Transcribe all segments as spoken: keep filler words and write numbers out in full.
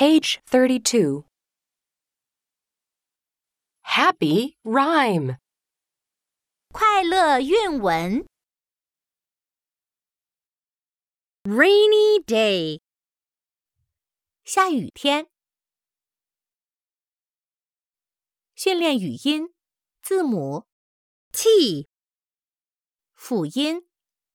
Page thirty-two. Happy rhyme. 快乐韵文 Rainy day. 下雨天训练语音字母 T. 辅音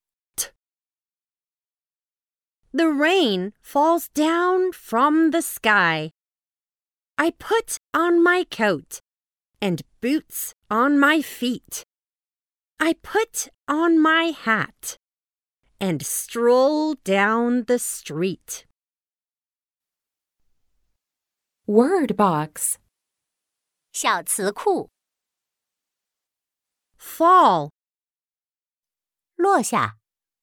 The rain falls down from the sky. I put on my coat and boots on my feet. I put on my hat and stroll down the street. Word box. 小词库 Fall. 落下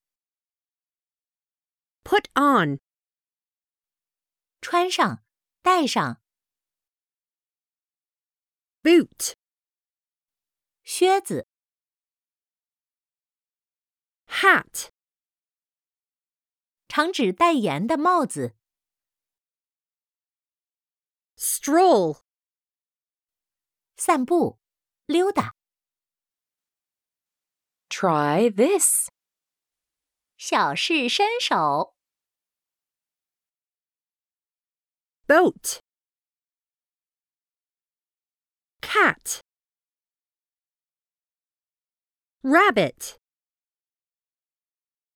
Put on. 穿上戴上 Boot. 靴子 Hat. 常指戴檐的帽子 Stroll. 散步溜达 Try this. 小试身手 Boat. Cat. Rabbit.